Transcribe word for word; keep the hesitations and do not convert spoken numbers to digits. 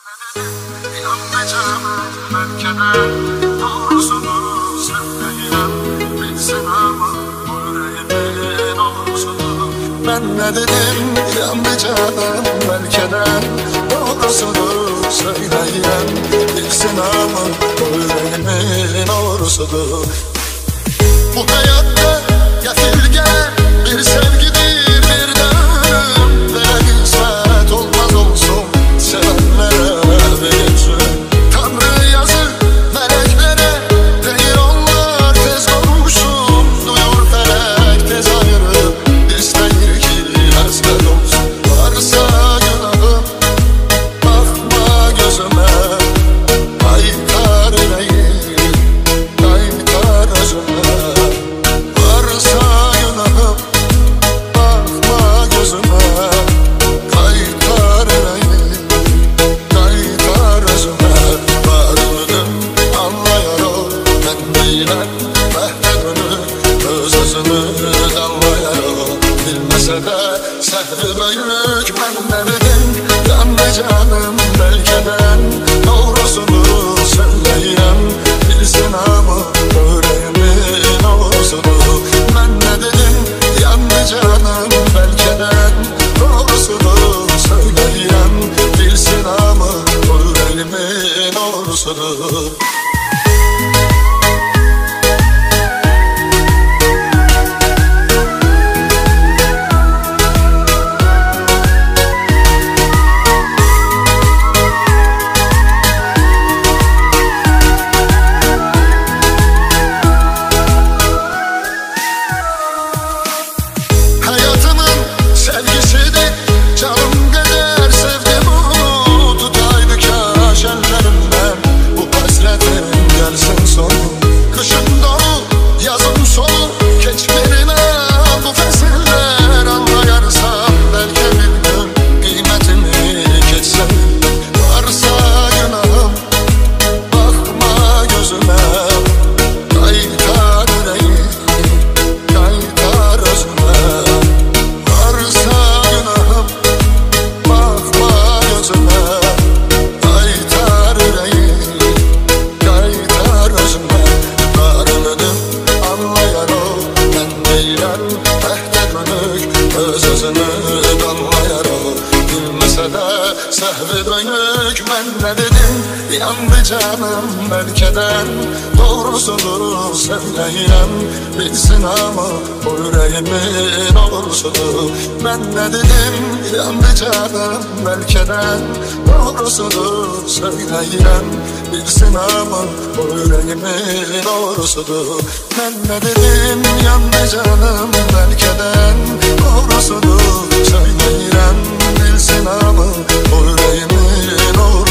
Yandı canım ülkeden, doğrusunu söyleyeyim. Bilsin ama bu yüreğimin olsunu. Ben ne dedim, yandı canım ülkeden, doğrusunu söyleyeyim. Bilsin ama bu yüreğimin olsunu. Bu hayatta getir gel bir sevgidir bir dönüm. Böyle kısmet olmaz olsun sevenlere verirsin. Tanrı yazı meleklere değil onlar tez olmuşsun. Duyur felek tez ayrı isteyir ki hasret olsun. Varsa günahım bakma gözüme, kaytar yüreğim kaytar özüme. Varsa günahım bakma gözüme, kaytar yüreğim kaytar özüme. Varlığım anlayarım ben bilen Mehmet'ini öz özünü anlayarım. Bilmese de sehri büyük ben ne dedim, yandı canım belkeden, doğrusunu söyleyeyim. Bilsin ama yüreğimin olsunu. Ben ne dedim, yandı canım belkeden, doğrusunu söyleyeyim. Bilsin ama yüreğimin olsunu. Hayatımın sevgisidir, canım kadar sevdim onu. Tutaydı kaş ellerimden, bu hasretin gelsin sonu. Kışın dolu, yazın sonu, geç vermem bu fesiller. Anlayarsam belki bir gün kıymetini geçsem. Varsa günahım bakma gözüme, kaytar yüreğim kaytar özüme. Varsa günahım bakma gözüme, kaytar yüreğim kaytar özüme. Varlığım anlayarım ben değilim mehdet dönük, öz özünü anlayarım. Bilmese de sehvi dönük ben ne dedim, yandı canım belkeden, doğrusunu söyleyeyim. Bilsin ama bu yüreğimin olsunu. Ben ne dedim, yandı canım belkeden, doğrusunu söyleyeyim. Bilsin ama bu yüreğimin olsunu. Ben ne dedim, yandı canım belkeden, doğrusunu söyleyeyim. Bilsin ama bu yüreğimin olsunu.